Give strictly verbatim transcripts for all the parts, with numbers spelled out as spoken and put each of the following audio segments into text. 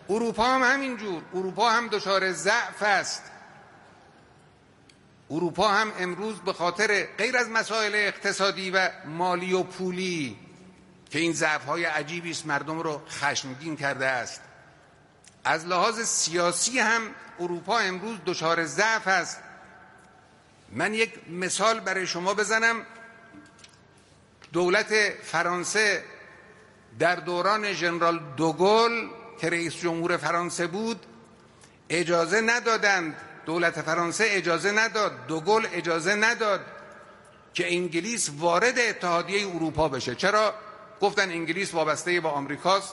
اروپا هم همینجور، اروپا هم دچار ضعف است. اروپا هم امروز به خاطر غیر از مسائل اقتصادی و مالی و پولی که این ضعف‌های عجیبی است مردم رو خشمگین کرده است، از لحاظ سیاسی هم اروپا امروز دچار ضعف است. من یک مثال برای شما بزنم. دولت فرانسه در دوران ژنرال دوگل که رئیس جمهور فرانسه بود اجازه ندادند، دولت فرانسه اجازه نداد، دوگل اجازه نداد که انگلیس وارد اتحادیه اروپا بشه. چرا؟ گفتن انگلیس وابسته با آمریکاست،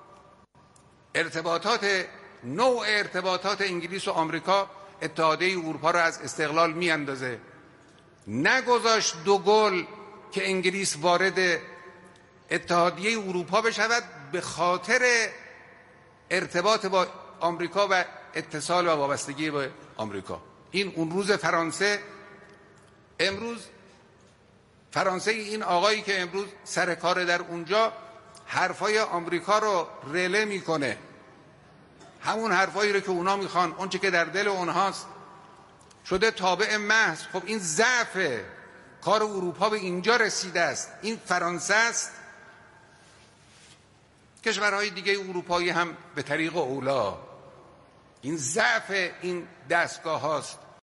ارتباطات نوع ارتباطات انگلیس و آمریکا اتحادیه اروپا را از استقلال میاندازه. نگذاشت دوگل که انگلیس وارد اتحادیه اروپا بشود به خاطر ارتباط با آمریکا و اتصال و وابستگی با آمریکا. این اون روز فرانسه. امروز فرانسه این آقایی که امروز سر کار در اونجا حرفای آمریکا رو رله میکنه، همون حرفایی رو که اونا میخوان، اون چه که در دل اونهاست، شده تابع محض. خب این ضعف کار اروپا به اینجا رسیده است. این فرانسه است. کشورهای دیگه اروپایی هم به طریق اولا. این ضعف این دستگاه هاست.